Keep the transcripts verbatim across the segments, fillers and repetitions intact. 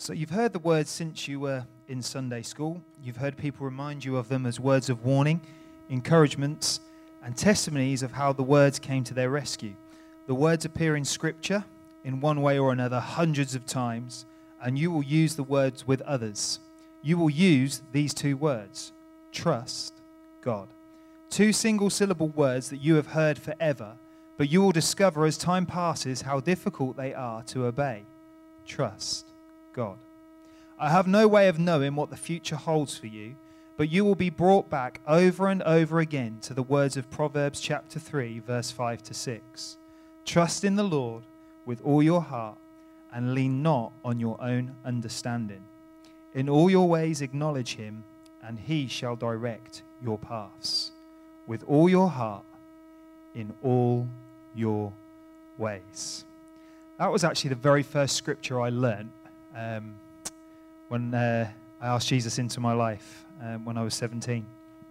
So you've heard the words since you were in Sunday school. You've heard people remind you of them as words of warning, encouragements, and testimonies of how the words came to their rescue. The words appear in Scripture in one way or another hundreds of times, and you will use the words with others. You will use these two words, trust God. Two single-syllable words that you have heard forever, but you will discover as time passes how difficult they are to obey. Trust God. I have no way of knowing what the future holds for you, but you will be brought back over and over again to the words of Proverbs chapter three, verse five to six. Trust in the Lord with all your heart and lean not on your own understanding. In all your ways acknowledge him, and he shall direct your paths. With all your heart, in all your ways. That was actually the very first scripture I learnt um, when uh, I asked Jesus into my life um, when I was seventeen.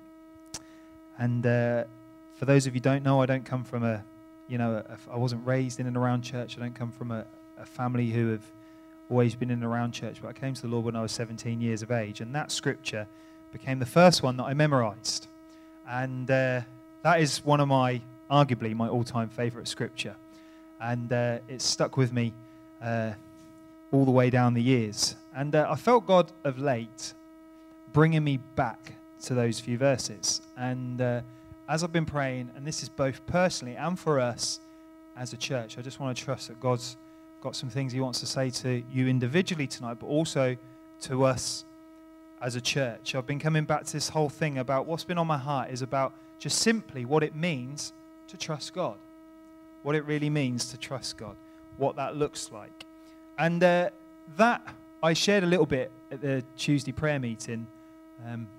And uh, for those of you who don't know, I don't come from a, you know, a, I wasn't raised in and around church. I don't come from a, a family who have always been in and around church. But I came to the Lord when I was seventeen years of age. And that scripture became the first one that I memorized. And uh, that is one of my, arguably, my all-time favorite scripture. And uh, it's stuck with me uh, all the way down the years. And uh, I felt God of late bringing me back to those few verses. And uh, as I've been praying, and this is both personally and for us as a church, I just want to trust that God's got some things he wants to say to you individually tonight, but also to us as a church. I've been coming back to this whole thing about what's been on my heart is about just simply what it means to trust God. What it really means to trust God. What that looks like. And uh, that I shared a little bit at the Tuesday prayer meeting um,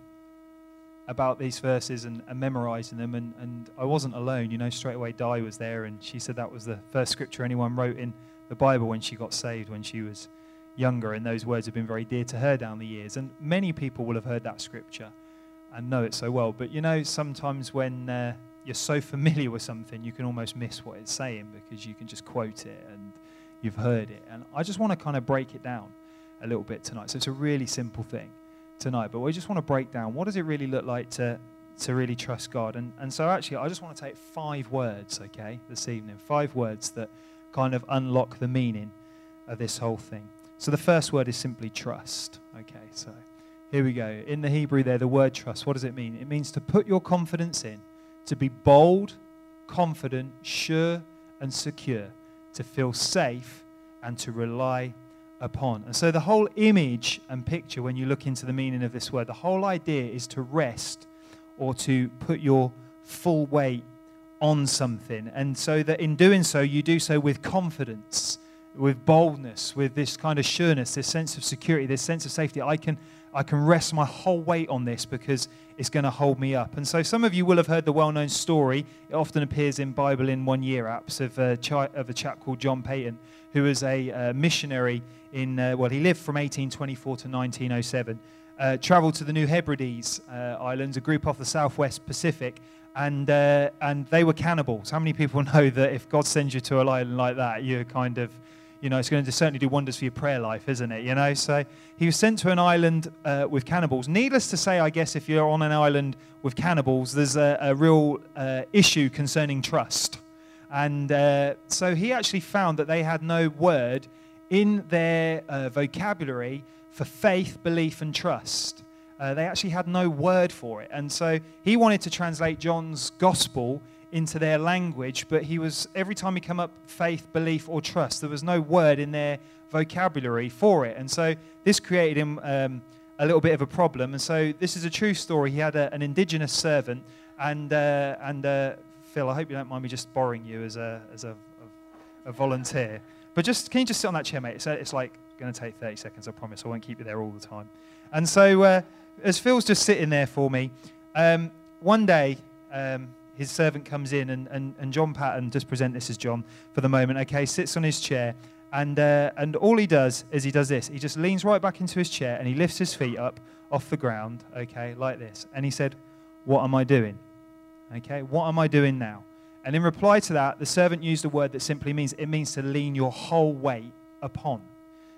about these verses and, and memorizing them. And, and I wasn't alone. You know, straight away Di was there, and she said that was the first scripture anyone wrote in the Bible when she got saved when she was younger, and those words have been very dear to her down the years. And many people will have heard that scripture and know it so well. But you know, sometimes when uh, you're so familiar with something, you can almost miss what it's saying because you can just quote it and you've heard it. And I just want to kind of break it down a little bit tonight. So it's a really simple thing tonight, but we just want to break down what does it really look like to to really trust God. And, and so actually, I just want to take five words, okay, this evening. Five words that kind of unlock the meaning of this whole thing. So the first word is simply trust. Okay, so here we go. In the Hebrew there, the word trust, what does it mean? It means to put your confidence in, to be bold, confident, sure, and secure, to feel safe, and to rely upon. And so the whole image and picture, when you look into the meaning of this word, the whole idea is to rest or to put your full weight on something. And so that in doing so, you do so with confidence, with boldness, with this kind of sureness, this sense of security, this sense of safety. I can I can rest my whole weight on this because it's going to hold me up. And so some of you will have heard the well-known story. It often appears in Bible in One Year apps of a, chi- of a chap called John Payton, who was a uh, missionary in, uh, well, he lived from eighteen twenty-four to nineteen oh seven, uh, traveled to the New Hebrides uh, Islands, a group off the Southwest Pacific, and uh, and they were cannibals. How many people know that if God sends you to an island like that, you're kind of, you know, it's going to certainly do wonders for your prayer life, isn't it? You know, so he was sent to an island uh, with cannibals. Needless to say, I guess, if you're on an island with cannibals, there's a, a real uh, issue concerning trust. And uh, so he actually found that they had no word in their uh, vocabulary for faith, belief, and trust. Uh, they actually had no word for it. And so he wanted to translate John's gospel into their language, but he was, every time he come up faith, belief, or trust, there was no word in their vocabulary for it. And so this created him um, a little bit of a problem. And so this is a true story. He had a, an indigenous servant, and uh, and uh, Phil, I hope you don't mind me just borrowing you as a as a, a, a volunteer. But just can you just sit on that chair, mate? It's, it's like going to take thirty seconds, I promise. I won't keep you there all the time. And so uh, as Phil's just sitting there for me, um, one day. Um, His servant comes in, and, and, and John Patton, just present this as John for the moment, okay, sits on his chair, and uh, and all he does is he does this. He just leans right back into his chair, and he lifts his feet up off the ground, okay, like this. And he said, "What am I doing? Okay, what am I doing now?" And in reply to that, the servant used a word that simply means, it means to lean your whole weight upon.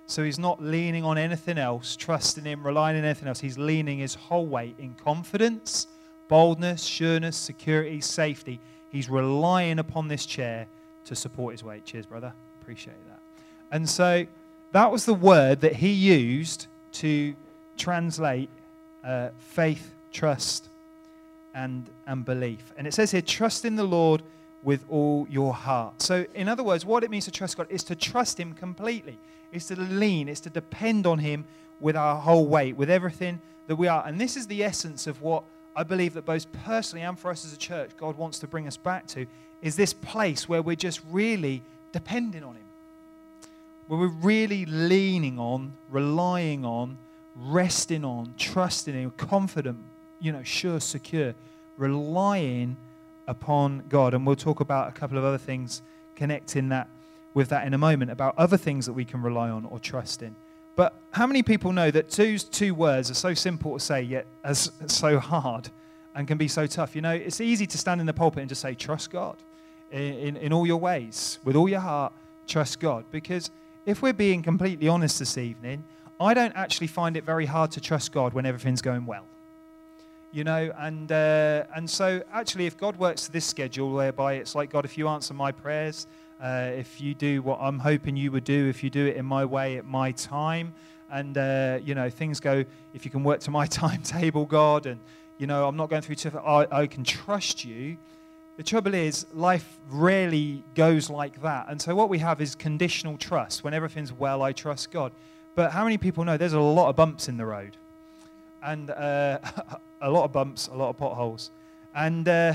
So he's not leaning on anything else, trusting him, relying on anything else. He's leaning his whole weight in confidence, boldness, sureness, security, safety. He's relying upon this chair to support his weight. Cheers, brother. Appreciate that. And so that was the word that he used to translate uh, faith, trust, and, and belief. And it says here, trust in the Lord with all your heart. So in other words, what it means to trust God is to trust him completely. It's to lean, it's to depend on him with our whole weight, with everything that we are. And this is the essence of what I believe that both personally and for us as a church, God wants to bring us back to, is this place where we're just really depending on him. Where we're really leaning on, relying on, resting on, trusting him, confident, you know, sure, secure, relying upon God. And we'll talk about a couple of other things connecting that with that in a moment, about other things that we can rely on or trust in. But how many people know that two's two words are so simple to say, yet as so hard and can be so tough? You know, it's easy to stand in the pulpit and just say, trust God in, in, in all your ways, with all your heart, trust God. Because if we're being completely honest this evening, I don't actually find it very hard to trust God when everything's going well. You know, and uh, and so actually if God works to this schedule whereby it's like, God, if you answer my prayers, uh, if you do what I'm hoping you would do, if you do it in my way at my time, and, uh, you know, things go, if you can work to my timetable, God, and, you know, I'm not going through tough, I, I can trust you. The trouble is, life rarely goes like that. And so what we have is conditional trust. When everything's well, I trust God. But how many people know there's a lot of bumps in the road? And uh, a lot of bumps, a lot of potholes. And uh,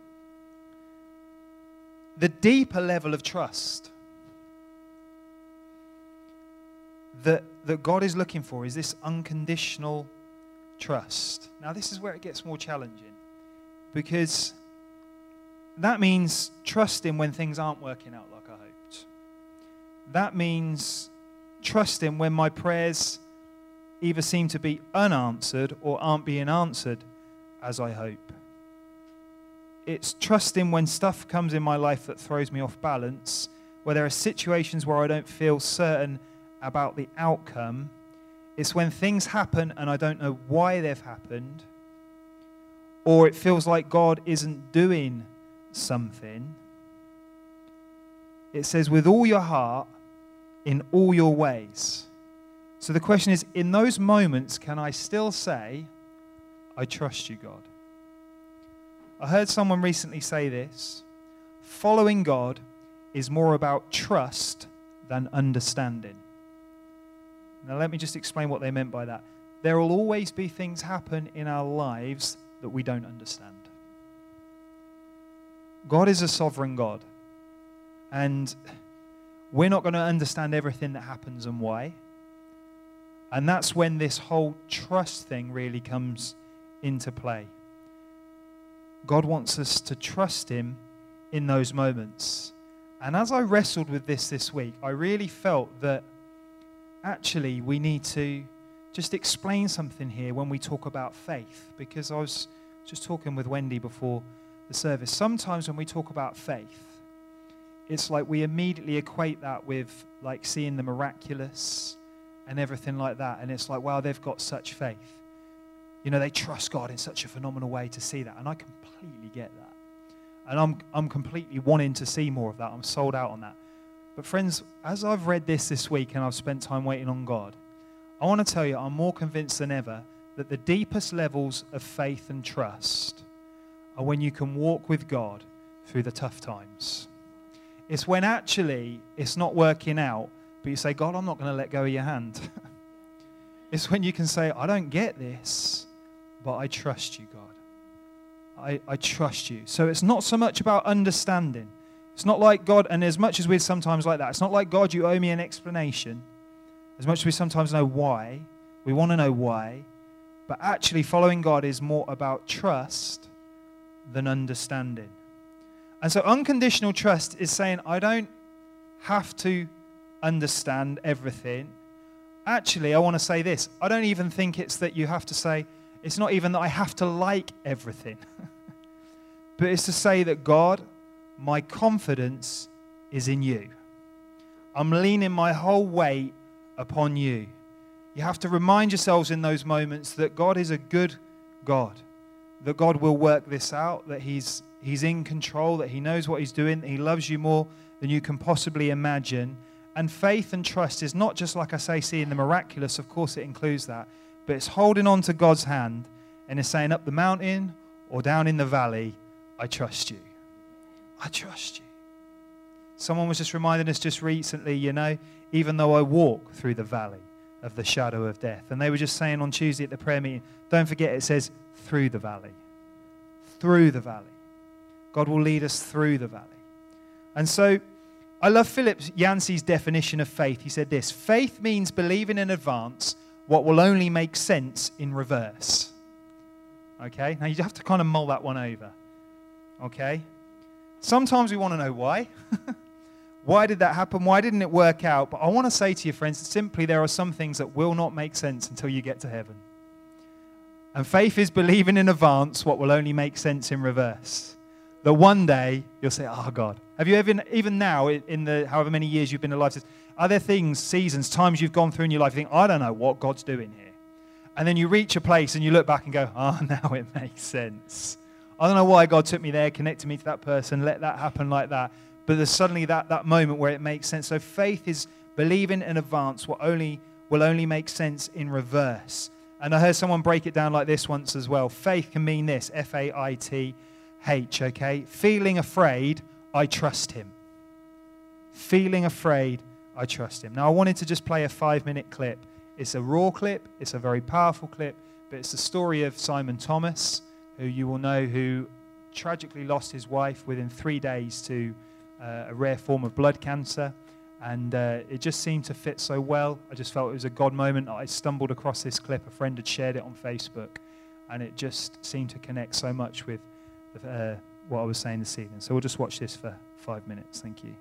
the deeper level of trust that, that God is looking for is this unconditional trust. Now, this is where it gets more challenging, because that means trusting when things aren't working out like I hoped. That means trusting when my prayers either seem to be unanswered or aren't being answered as I hope. It's trusting when stuff comes in my life that throws me off balance, where there are situations where I don't feel certain about the outcome. It's when things happen and I don't know why they've happened, or it feels like God isn't doing something. It says, with all your heart, in all your ways. So the question is, in those moments, can I still say, I trust you, God? I heard someone recently say this: following God is more about trust than understanding. Now let me just explain what they meant by that. There will always be things happen in our lives that we don't understand. God is a sovereign God, and we're not going to understand everything that happens and why. And that's when this whole trust thing really comes into play. God wants us to trust him in those moments. And as I wrestled with this this week, I really felt that actually we need to just explain something here when we talk about faith. Because I was just talking with Wendy before the service. Sometimes when we talk about faith, it's like we immediately equate that with like seeing the miraculous and everything like that. And it's like, wow, they've got such faith. You know, they trust God in such a phenomenal way to see that. And I completely get that. And I'm I'm completely wanting to see more of that. I'm sold out on that. But friends, as I've read this this week and I've spent time waiting on God, I want to tell you, I'm more convinced than ever that the deepest levels of faith and trust are when you can walk with God through the tough times. It's when actually it's not working out, but you say, God, I'm not going to let go of your hand. It's when you can say, I don't get this, but I trust you, God. I, I trust you. So it's not so much about understanding. It's not like God, and as much as we're sometimes like that, it's not like, God, you owe me an explanation. As much as we sometimes know why, we want to know why, but actually following God is more about trust than understanding. And so unconditional trust is saying, I don't have to understand everything. Actually, I want to say this. I don't even think it's that you have to say, it's not even that I have to like everything. But it's to say that, God, my confidence is in you. I'm leaning my whole weight upon you. You have to remind yourselves in those moments that God is a good God, that God will work this out, that he's, he's in control, that he knows what he's doing, that he loves you more than you can possibly imagine. And faith and trust is not just, like I say, seeing the miraculous. Of course, it includes that. But it's holding on to God's hand and it's saying, up the mountain or down in the valley, I trust you. I trust you. Someone was just reminding us just recently, you know, even though I walk through the valley of the shadow of death. And they were just saying on Tuesday at the prayer meeting, don't forget it says through the valley. Through the valley. God will lead us through the valley. And so I love Philip Yancey's definition of faith. He said this: faith means believing in advance what will only make sense in reverse. Okay? Now you have to kind of mull that one over. Okay? Sometimes we want to know why. Why did that happen? Why didn't it work out? But I want to say to you, friends, simply there are some things that will not make sense until you get to heaven. And faith is believing in advance what will only make sense in reverse. That one day you'll say, oh God. Have you ever, even now, in the however many years you've been alive, are there things, seasons, times you've gone through in your life, you think, I don't know what God's doing here. And then you reach a place and you look back and go, oh, now it makes sense. I don't know why God took me there, connected me to that person, let that happen like that. But there's suddenly that, that moment where it makes sense. So faith is believing in advance what only will only make sense in reverse. And I heard someone break it down like this once as well. Faith can mean this, F A I T H, okay? Feeling afraid, I trust him. Feeling afraid, I trust him. Now, I wanted to just play a five-minute clip. It's a raw clip. It's a very powerful clip. But it's the story of Simon Thomas, who you will know, who tragically lost his wife within three days to uh, a rare form of blood cancer. And uh, it just seemed to fit so well. I just felt it was a God moment. I stumbled across this clip. A friend had shared it on Facebook. And it just seemed to connect so much with the, uh, what I was saying this evening. So we'll just watch this for five minutes. Thank you.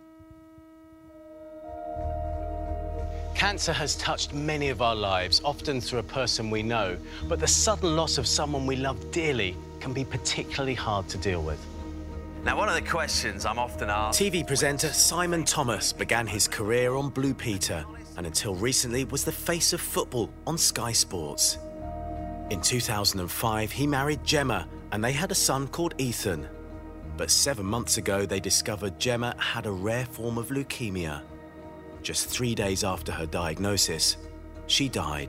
Cancer has touched many of our lives, often through a person we know. But the sudden loss of someone we love dearly can be particularly hard to deal with. Now, one of the questions I'm often asked... T V presenter Simon Thomas began his career on Blue Peter and until recently was the face of football on Sky Sports. In two thousand five, he married Gemma and they had a son called Ethan. But seven months ago, they discovered Gemma had a rare form of leukemia. Just three days after her diagnosis, she died.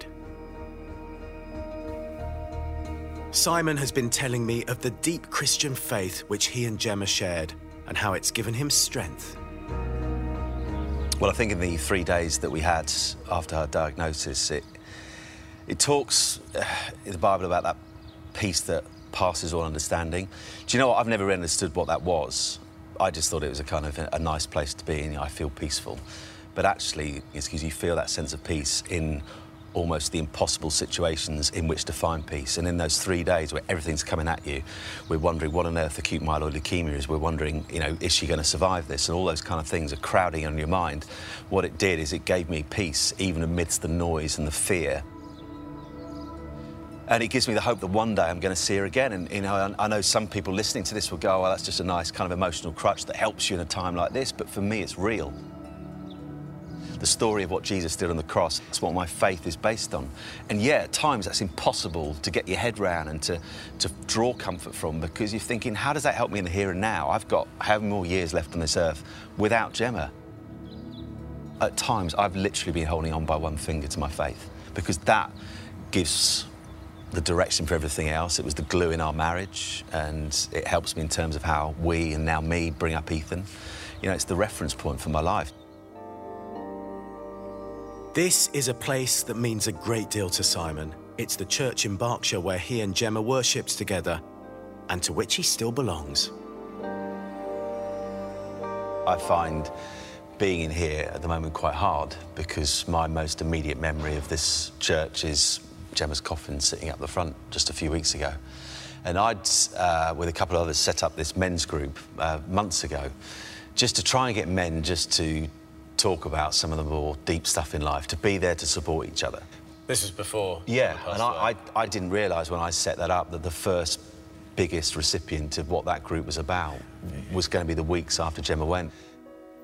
Simon has been telling me of the deep Christian faith which he and Gemma shared and how it's given him strength. Well, I think in the three days that we had after her diagnosis, it, it talks uh, in the Bible about that peace that passes all understanding. Do you know what? I've never really understood what that was. I just thought it was a kind of a, a nice place to be in. I feel peaceful. But actually, it's because you feel that sense of peace in almost the impossible situations in which to find peace. And in those three days where everything's coming at you, we're wondering what on earth acute myeloid leukemia is. We're wondering, you know, is she going to survive this? And all those kind of things are crowding on your mind. What it did is it gave me peace, even amidst the noise and the fear. And it gives me the hope that one day I'm going to see her again. And, you know, I know some people listening to this will go, oh, well, that's just a nice kind of emotional crutch that helps you in a time like this. But for me, it's real. The story of what Jesus did on the cross, that's what my faith is based on. And yeah, at times that's impossible to get your head round and to, to draw comfort from, because you're thinking, how does that help me in the here and now? I've got how many more years left on this earth without Gemma? At times, I've literally been holding on by one finger to my faith, because that gives the direction for everything else. It was the glue in our marriage, and it helps me in terms of how we, and now me, bring up Ethan. You know, it's the reference point for my life. This is a place that means a great deal to Simon. It's the church in Berkshire where he and Gemma worshipped together, and to which he still belongs. I find being in here at the moment quite hard, because my most immediate memory of this church is Gemma's coffin sitting up the front just a few weeks ago. And I'd, uh, with a couple of others, set up this men's group uh, months ago, just to try and get men just to talk about some of the more deep stuff in life, to be there to support each other. This was before? Yeah, and I, I, I didn't realise when I set that up that the first biggest recipient of what that group was about was going to be the weeks after Gemma went.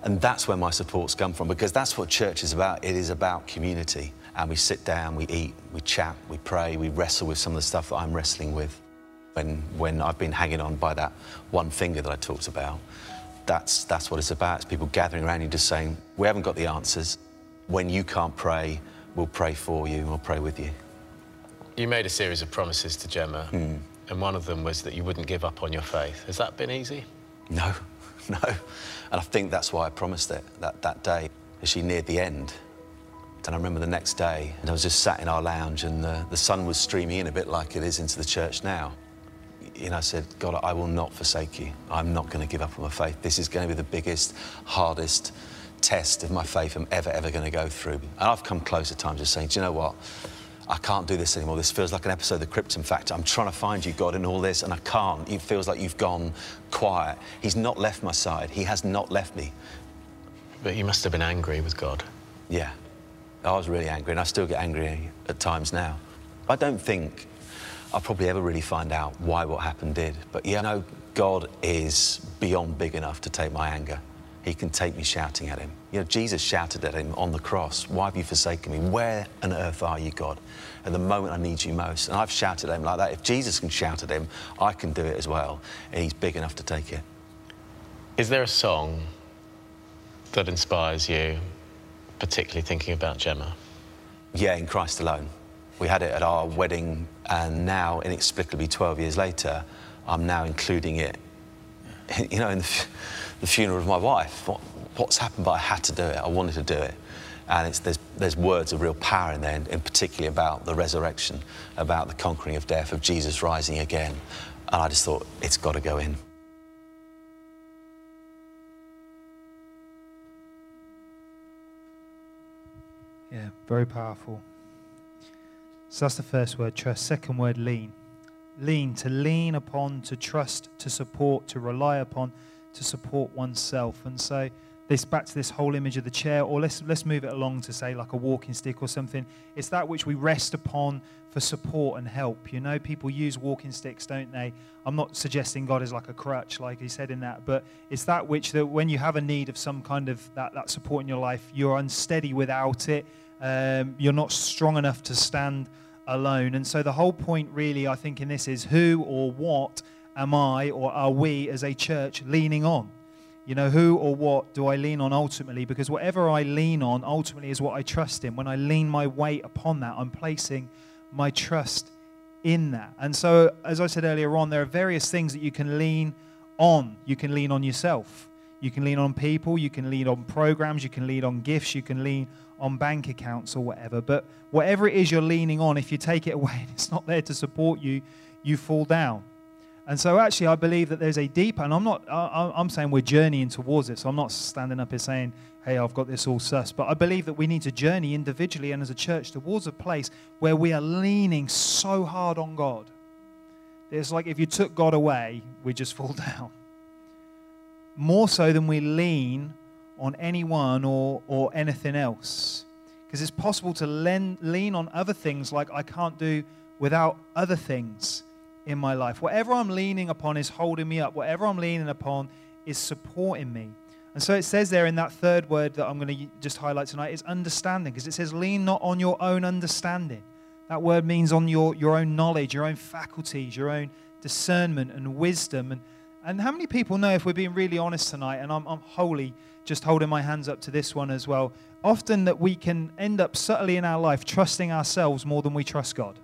And that's where my support's come from, because that's what church is about. It is about community. And we sit down, we eat, we chat, we pray, we wrestle with some of the stuff that I'm wrestling with. When, when I've been hanging on by that one finger that I talked about, that's, that's what it's about. It's people gathering around you just saying, we haven't got the answers. When you can't pray, we'll pray for you and we'll pray with you. You made a series of promises to Gemma, mm. and one of them was that you wouldn't give up on your faith. Has that been easy? No, no. And I think that's why I promised it, that, that day, as she neared the end. And I remember the next day, and I was just sat in our lounge, and the, the sun was streaming in a bit like it is into the church now. You know, I said, God, I will not forsake you. I'm not going to give up on my faith. This is going to be the biggest, hardest test of my faith I'm ever, ever going to go through. And I've come close at times just saying, do you know what? I can't do this anymore. This feels like an episode of The Krypton Factor. I'm trying to find you, God, in all this, and I can't. It feels like you've gone quiet. He's not left my side. He has not left me. But you must have been angry with God. Yeah. I was really angry, and I still get angry at times now. I don't think I'll probably ever really find out why what happened did. But yeah, I know God is beyond big enough to take my anger. He can take me shouting at him. You know, Jesus shouted at him on the cross, why have you forsaken me? Where on earth are you, God? At the moment I need you most. And I've shouted at him like that. If Jesus can shout at him, I can do it as well. And he's big enough to take it. Is there a song that inspires you, particularly thinking about Gemma? Yeah, In Christ Alone. We had it at our wedding, and now, inexplicably, twelve years later, I'm now including it, you know, in the, the funeral of my wife. What, what's happened, but I had to do it. I wanted to do it. And it's, there's, there's words of real power in there, and, and particularly about the resurrection, about the conquering of death, of Jesus rising again. And I just thought, it's got to go in. Yeah, very powerful. So that's the first word, trust. Second word, lean. Lean, to lean upon, to trust, to support, to rely upon, to support oneself. And so this back to this whole image of the chair, or let's let's move it along to say like a walking stick or something. It's that which we rest upon for support and help. You know, people use walking sticks, don't they? I'm not suggesting God is like a crutch, like he said in that, but it's that which that when you have a need of some kind of that, that support in your life, you're unsteady without it. Um, you're not strong enough to stand alone. And so the whole point really, I think, in this is who or what am I or are we as a church leaning on? You know, who or what do I lean on ultimately? Because whatever I lean on ultimately is what I trust in. When I lean my weight upon that, I'm placing my trust in that. And so, as I said earlier on, there are various things that you can lean on. You can lean on yourself. You can lean on people. You can lean on programs. You can lean on gifts. You can lean on bank accounts or whatever. But whatever it is you're leaning on, if you take it away and it's not there to support you, you fall down. And so actually I believe that there's a deeper, and I'm not, I, I'm saying we're journeying towards it, so I'm not standing up here saying, hey, I've got this all sus, but I believe that we need to journey individually and as a church towards a place where we are leaning so hard on God. It's like if you took God away, we just fall down. More so than we lean on anyone or, or anything else. Because it's possible to lean, lean on other things like I can't do without other things in my life. Whatever I'm leaning upon is holding me up. Whatever I'm leaning upon is supporting me. And so it says there in that third word that I'm going to just highlight tonight is understanding, because it says lean not on your own understanding. That word means on your, your own knowledge, your own faculties, your own discernment and wisdom. And, and how many people know, if we're being really honest tonight, and I'm, I'm wholly just holding my hands up to this one as well, often that we can end up subtly in our life trusting ourselves more than we trust God.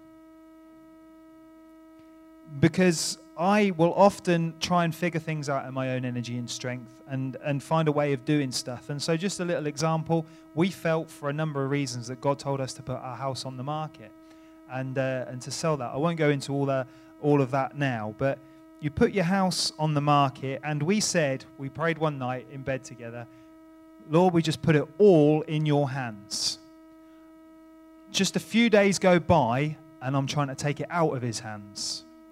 Because I will often try and figure things out in my own energy and strength and, and find a way of doing stuff. And so just a little example, we felt for a number of reasons that God told us to put our house on the market and uh, and to sell that. I won't go into all, the, all of that now, but you put your house on the market, and we said, we prayed one night in bed together, Lord, we just put it all in your hands. Just a few days go by, and I'm trying to take it out of his hands.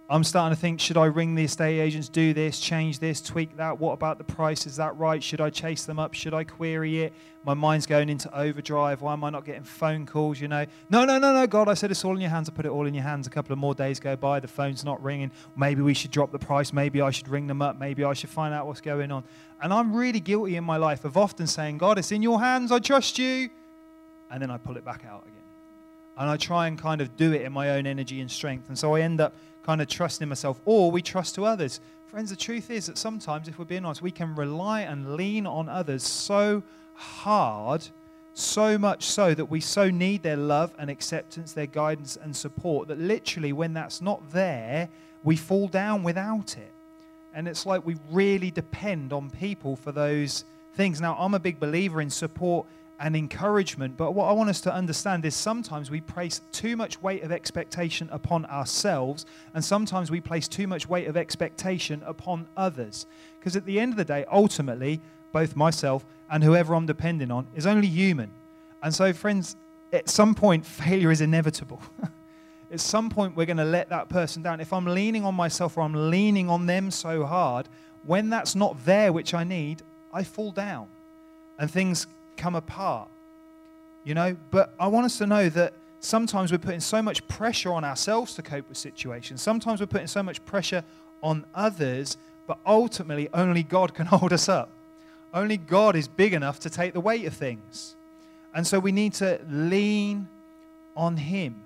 I'm starting to think, should I ring the estate agents, do this, change this, tweak that? What about the price? Is that right? Should I chase them up? Should I query it? My mind's going into overdrive. Why am I not getting phone calls, you know? No, no, no, no, God, I said it's all in your hands. I put it all in your hands. A couple of more days go by. The phone's not ringing. Maybe we should drop the price. Maybe I should ring them up. Maybe I should find out what's going on. And I'm really guilty in my life of often saying, God, it's in your hands. I trust you. And then I pull it back out again. And I try and kind of do it in my own energy and strength. And so I end up kind of trusting myself, or we trust to others. Friends, the truth is that sometimes, if we're being honest, we can rely and lean on others so hard, so much so that we so need their love and acceptance, their guidance and support, that literally when that's not there, we fall down without it. And it's like we really depend on people for those things. Now, I'm a big believer in support and encouragement, but what I want us to understand is sometimes we place too much weight of expectation upon ourselves, and sometimes we place too much weight of expectation upon others. Because at the end of the day, ultimately, both myself and whoever I'm depending on is only human. And so, friends, at some point, failure is inevitable. At some point, we're going to let that person down. If I'm leaning on myself or I'm leaning on them so hard, when that's not there, which I need, I fall down and things come apart, you know. But I want us to know that sometimes we're putting so much pressure on ourselves to cope with situations. Sometimes we're putting so much pressure on others, but ultimately only God can hold us up. Only God is big enough to take the weight of things. And so we need to lean on Him.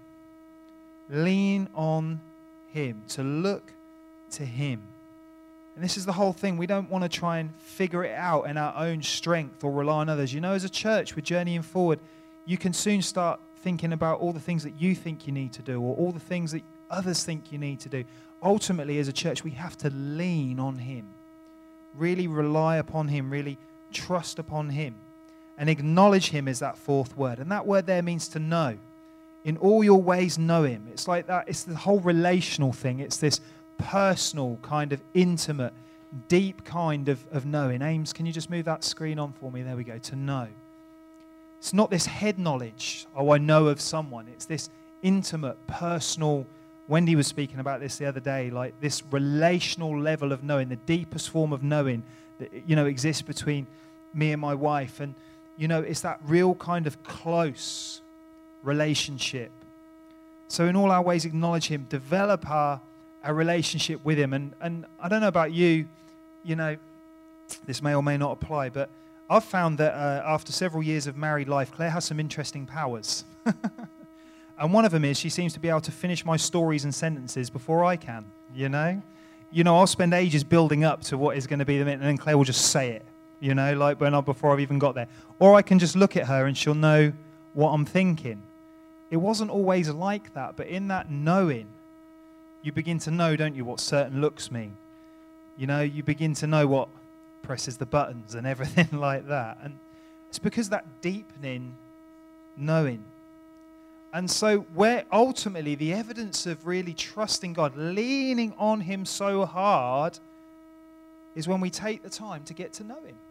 Lean on Him, to look to Him. And this is the whole thing. We don't want to try and figure it out in our own strength or rely on others. You know, as a church, we're journeying forward. You can soon start thinking about all the things that you think you need to do, or all the things that others think you need to do. Ultimately, as a church, we have to lean on Him. Really rely upon Him. Really trust upon Him. And acknowledge Him is that fourth word. And that word there means to know. In all your ways, know Him. It's like that. It's the whole relational thing. It's this personal, kind of intimate, deep kind of, of knowing. Ames, can you just move that screen on for me? There we go. To know. It's not this head knowledge, oh, I know of someone. It's this intimate, personal. Wendy was speaking about this the other day, like this relational level of knowing, the deepest form of knowing that, you know, exists between me and my wife. And, you know, it's that real kind of close relationship. So in all our ways, acknowledge Him, develop our our relationship with Him. And, and I don't know about you, you know, this may or may not apply, but I've found that uh, after several years of married life, Claire has some interesting powers. And one of them is she seems to be able to finish my stories and sentences before I can, you know? You know, I'll spend ages building up to what is going to be the minute, and then Claire will just say it, you know, like when I, before I've even got there. Or I can just look at her and she'll know what I'm thinking. It wasn't always like that, but in that knowing, you begin to know, don't you, what certain looks mean. You know, you begin to know what presses the buttons and everything like that. And it's because that deepening knowing. And so where ultimately the evidence of really trusting God, leaning on Him so hard, is when we take the time to get to know Him.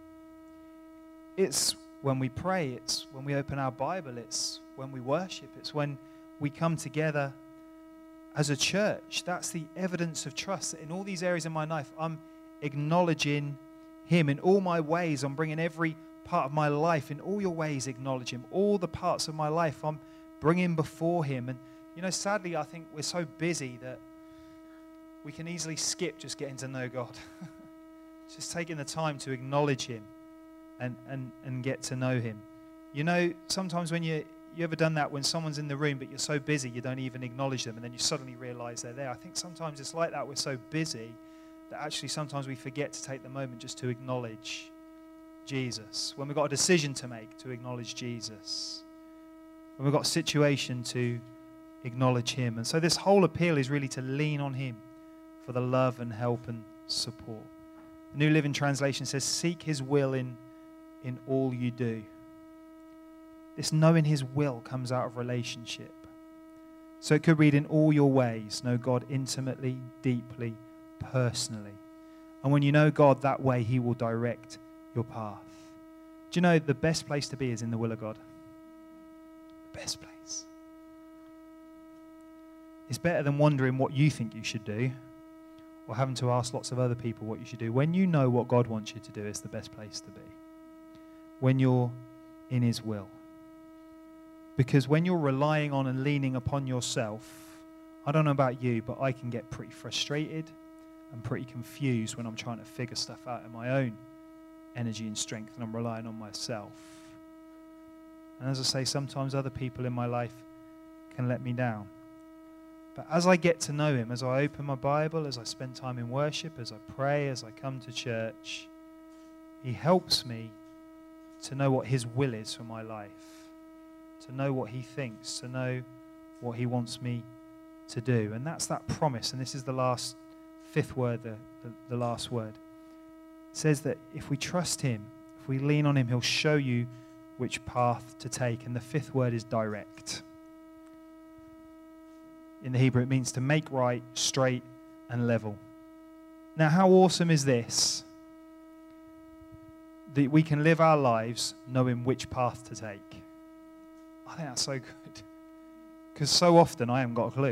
It's when we pray, it's when we open our Bible, it's when we worship, it's when we come together as a church. That's the evidence of trust. In all these areas in my life, I'm acknowledging Him. In all my ways, I'm bringing every part of my life. In all your ways, acknowledge Him. All the parts of my life, I'm bringing before Him. And, you know, sadly, I think we're so busy that we can easily skip just getting to know God. Just taking the time to acknowledge Him and, and, and get to know Him. You know, sometimes when you You ever done that when someone's in the room, but you're so busy you don't even acknowledge them, and then you suddenly realize they're there? I think sometimes it's like that. We're so busy that actually sometimes we forget to take the moment just to acknowledge Jesus. When we've got a decision to make, to acknowledge Jesus. When we've got a situation, to acknowledge Him. And so this whole appeal is really to lean on Him for the love and help and support. The New Living Translation says, seek His will in, in all you do. This knowing His will comes out of relationship. So it could read, in all your ways, know God intimately, deeply, personally. And when you know God that way, He will direct your path. Do you know the best place to be is in the will of God? The best place. It's better than wondering what you think you should do or having to ask lots of other people what you should do. When you know what God wants you to do, it's the best place to be. When you're in his will. Because when you're relying on and leaning upon yourself, I don't know about you, but I can get pretty frustrated and pretty confused when I'm trying to figure stuff out in my own energy and strength, and I'm relying on myself. And as I say, sometimes other people in my life can let me down. But as I get to know him, as I open my Bible, as I spend time in worship, as I pray, as I come to church, he helps me to know what his will is for my life, to know what he thinks, to know what he wants me to do. And that's that promise. And this is the last, fifth word, the, the, the last word. It says that if we trust him, if we lean on him, he'll show you which path to take. And the fifth word is direct. In the Hebrew, it means to make right, straight, and level. Now, how awesome is this? That we can live our lives knowing which path to take. I think that's so good. Because so often I haven't got a clue.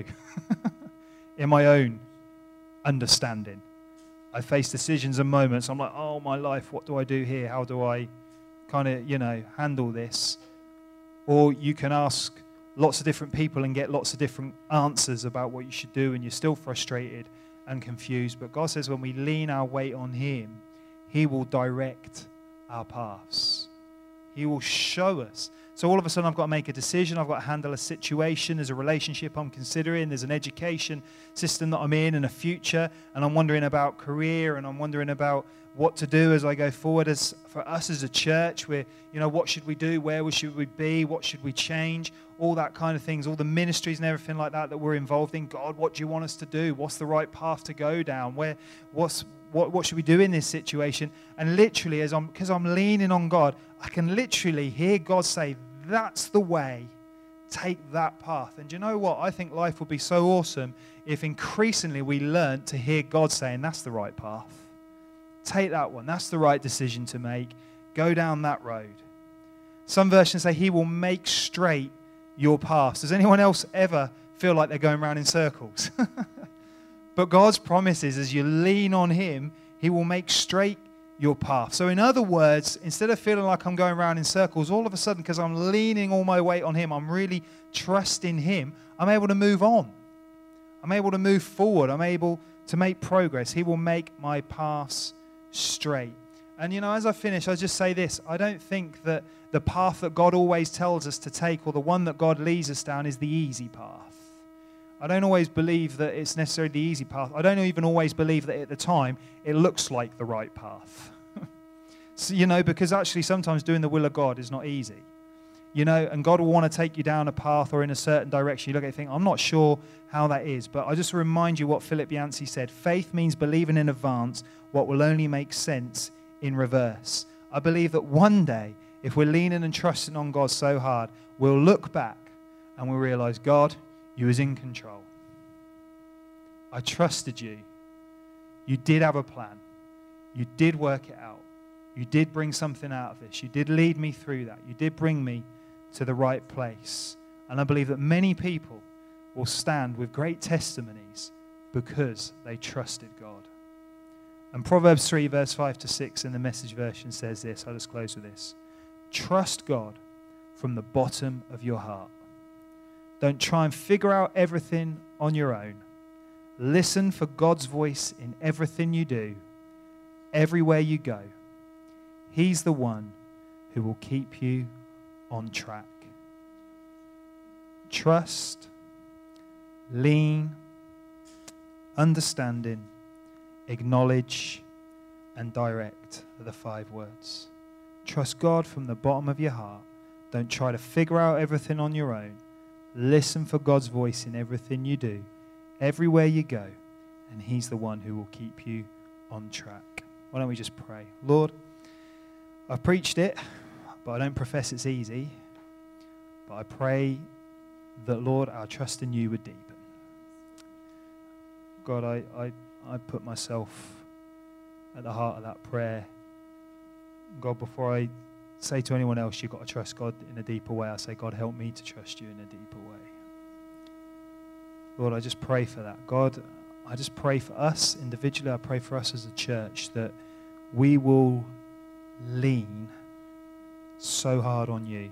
In my own understanding. I face decisions and moments. I'm like, oh, my life, what do I do here? How do I kind of, you know, handle this? Or you can ask lots of different people and get lots of different answers about what you should do, and you're still frustrated and confused. But God says when we lean our weight on him, he will direct our paths. He will show us. So all of a sudden I've got to make a decision. I've got to handle a situation. There's a relationship I'm considering. There's an education system that I'm in and a future. And I'm wondering about career, and I'm wondering about what to do as I go forward. As for us as a church, we're, you know, what should we do? Where should we be? What should we change? All that kind of things, all the ministries and everything like that that we're involved in. God, what do you want us to do? What's the right path to go down? Where, what's, what, what should we do in this situation? And literally, as I'm, because I'm leaning on God, I can literally hear God say, that's the way, take that path. And do you know what? I think life would be so awesome if increasingly we learn to hear God saying, that's the right path. Take that one. That's the right decision to make. Go down that road. Some versions say he will make straight your paths. Does anyone else ever feel like they're going around in circles? But God's promise is as you lean on him, he will make straight your path. So in other words, instead of feeling like I'm going around in circles, all of a sudden, because I'm leaning all my weight on him, I'm really trusting him, I'm able to move on. I'm able to move forward. I'm able to make progress. He will make my paths straight. And you know, as I finish, I just say this. I don't think that the path that God always tells us to take, or the one that God leads us down, is the easy path. I don't always believe that it's necessarily the easy path. I don't even always believe that at the time it looks like the right path. So, you know, because actually sometimes doing the will of God is not easy. You know, and God will want to take you down a path or in a certain direction. You look at it and think, I'm not sure how that is. But I just remind you what Philip Yancey said. Faith means believing in advance what will only make sense in reverse. I believe that one day, if we're leaning and trusting on God so hard, we'll look back and we'll realize, God, you was in control. I trusted you. You did have a plan. You did work it out. You did bring something out of this. You did lead me through that. You did bring me to the right place. And I believe that many people will stand with great testimonies because they trusted God. And Proverbs three, verse five to six in the Message version says this. I'll just close with this. Trust God from the bottom of your heart. Don't try and figure out everything on your own. Listen for God's voice in everything you do, everywhere you go. He's the one who will keep you on track. Trust, lean, understanding, acknowledge, and direct are the five words. Trust God from the bottom of your heart. Don't try to figure out everything on your own. Listen for God's voice in everything you do, everywhere you go, and he's the one who will keep you on track. Why don't we just pray? Lord, I've preached it, but I don't profess it's easy. But I pray that, Lord, our trust in you would deepen. God, I, I, I put myself at the heart of that prayer. God, before I say to anyone else, you've got to trust God in a deeper way, I say, God, help me to trust you in a deeper way. Lord, I just pray for that. God, I just pray for us individually. I pray for us as a church that we will lean so hard on you.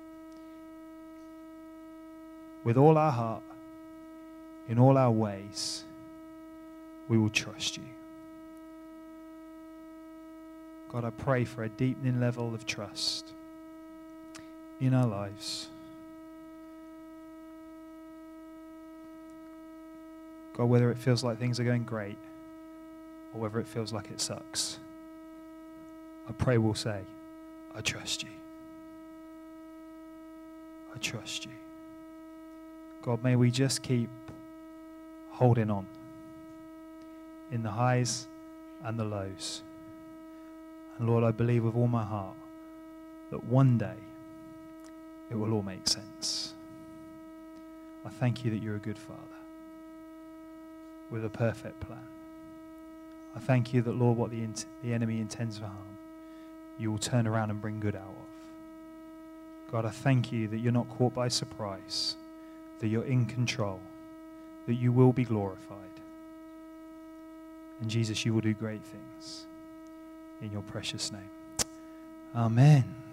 With all our heart, in all our ways, we will trust you. God, I pray for a deepening level of trust in our lives. God, whether it feels like things are going great or whether it feels like it sucks, I pray we'll say, I trust you. I trust you. God, may we just keep holding on in the highs and the lows. And Lord, I believe with all my heart that one day it will all make sense. I thank you that you're a good Father with a perfect plan. I thank you that, Lord, what the, int- the enemy intends for harm, you will turn around and bring good out of. God, I thank you that you're not caught by surprise, that you're in control, that you will be glorified. And Jesus, you will do great things. In your precious name. Amen.